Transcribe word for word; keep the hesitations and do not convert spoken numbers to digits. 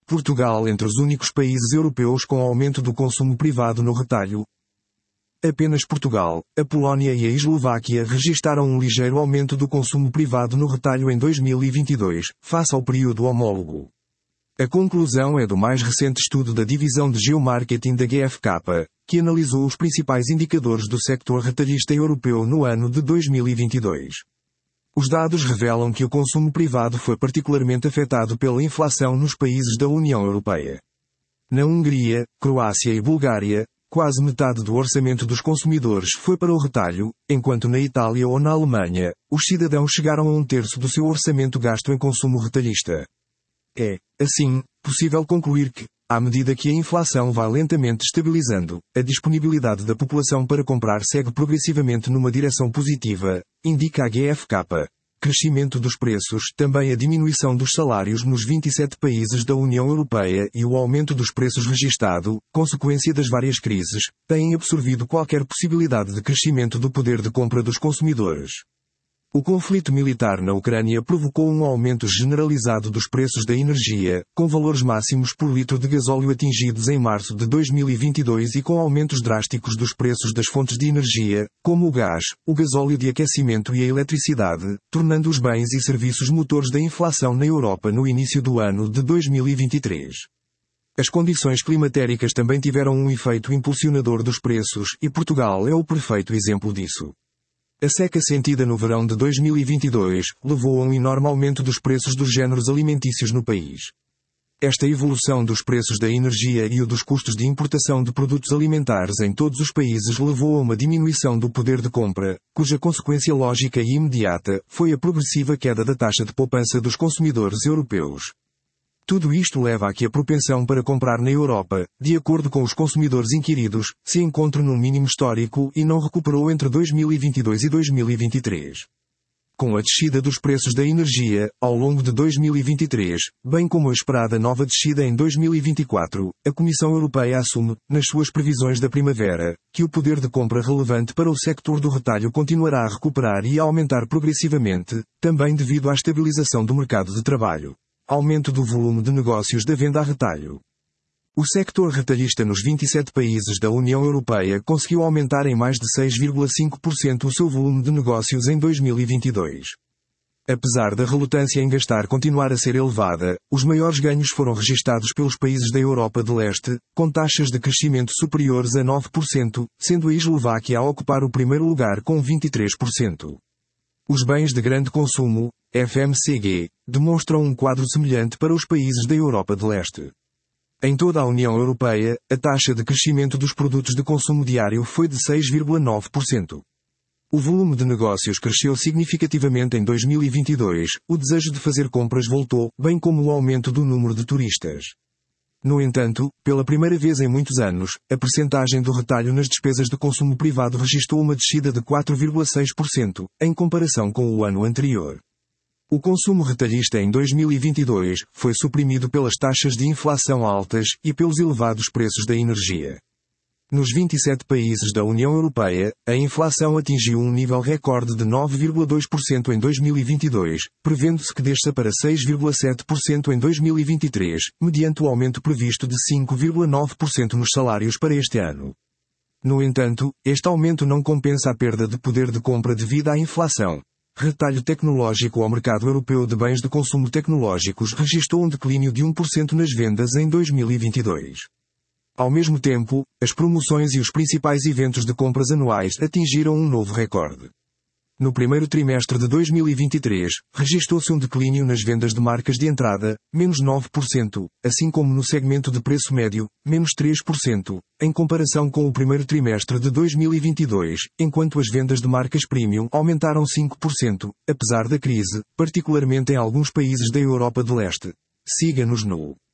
Portugal entre os únicos países europeus com aumento do consumo privado no retalho. Apenas Portugal, a Polónia e a Eslováquia registaram um ligeiro aumento do consumo privado no retalho em dois mil e vinte e dois, face ao período homólogo. A conclusão é do mais recente estudo da divisão de geomarketing da G F K, que analisou os principais indicadores do sector retalhista europeu no ano de dois mil e vinte e dois. Os dados revelam que o consumo privado foi particularmente afetado pela inflação nos países da União Europeia. Na Hungria, Croácia e Bulgária, quase metade do orçamento dos consumidores foi para o retalho, enquanto na Itália ou na Alemanha, os cidadãos chegaram a um terço do seu orçamento gasto em consumo retalhista. É, assim, possível concluir que, à medida que a inflação vai lentamente estabilizando, a disponibilidade da população para comprar segue progressivamente numa direção positiva, indica a G F K. Crescimento dos preços, também a diminuição dos salários nos vinte e sete países da União Europeia e o aumento dos preços registado, consequência das várias crises, têm absorvido qualquer possibilidade de crescimento do poder de compra dos consumidores. O conflito militar na Ucrânia provocou um aumento generalizado dos preços da energia, com valores máximos por litro de gasóleo atingidos em março de dois mil e vinte e dois e com aumentos drásticos dos preços das fontes de energia, como o gás, o gasóleo de aquecimento e a eletricidade, tornando os bens e serviços motores da inflação na Europa no início do ano de dois mil e vinte e três. As condições climatéricas também tiveram um efeito impulsionador dos preços, e Portugal é o perfeito exemplo disso. A seca sentida no verão de dois mil e vinte e dois levou a um enorme aumento dos preços dos géneros alimentícios no país. Esta evolução dos preços da energia e o dos custos de importação de produtos alimentares em todos os países levou a uma diminuição do poder de compra, cuja consequência lógica e imediata foi a progressiva queda da taxa de poupança dos consumidores europeus. Tudo isto leva a que a propensão para comprar na Europa, de acordo com os consumidores inquiridos, se encontre num mínimo histórico e não recuperou entre dois mil e vinte e dois e dois mil e vinte e três. Com a descida dos preços da energia, ao longo de dois mil e vinte e três, bem como a esperada nova descida em dois mil e vinte e quatro, a Comissão Europeia assume, nas suas previsões da primavera, que o poder de compra relevante para o sector do retalho continuará a recuperar e a aumentar progressivamente, também devido à estabilização do mercado de trabalho. Aumento do volume de negócios da venda a retalho. O sector retalhista nos vinte e sete países da União Europeia conseguiu aumentar em mais de seis vírgula cinco por cento o seu volume de negócios em dois mil e vinte e dois. Apesar da relutância em gastar continuar a ser elevada, os maiores ganhos foram registados pelos países da Europa de Leste, com taxas de crescimento superiores a nove por cento, sendo a Eslováquia a ocupar o primeiro lugar com vinte e três por cento. Os bens de grande consumo, F M C G, demonstram um quadro semelhante para os países da Europa de Leste. Em toda a União Europeia, a taxa de crescimento dos produtos de consumo diário foi de seis vírgula nove por cento. O volume de negócios cresceu significativamente em dois mil e vinte e dois, o desejo de fazer compras voltou, bem como o aumento do número de turistas. No entanto, pela primeira vez em muitos anos, a percentagem do retalho nas despesas de consumo privado registrou uma descida de quatro vírgula seis por cento, em comparação com o ano anterior. O consumo retalhista em dois mil e vinte e dois foi suprimido pelas taxas de inflação altas e pelos elevados preços da energia. Nos vinte e sete países da União Europeia, a inflação atingiu um nível recorde de nove vírgula dois por cento em dois mil e vinte e dois, prevendo-se que desça para seis vírgula sete por cento em dois mil e vinte e três, mediante o aumento previsto de cinco vírgula nove por cento nos salários para este ano. No entanto, este aumento não compensa a perda de poder de compra devido à inflação. Retalho tecnológico ao mercado europeu de bens de consumo tecnológicos registrou um declínio de um por cento nas vendas em dois mil e vinte e dois. Ao mesmo tempo, as promoções e os principais eventos de compras anuais atingiram um novo recorde. No primeiro trimestre de dois mil e vinte e três, registrou-se um declínio nas vendas de marcas de entrada, menos nove por cento, assim como no segmento de preço médio, menos três por cento, em comparação com o primeiro trimestre de dois mil e vinte e dois, enquanto as vendas de marcas premium aumentaram cinco por cento, apesar da crise, particularmente em alguns países da Europa de Leste. Siga-nos no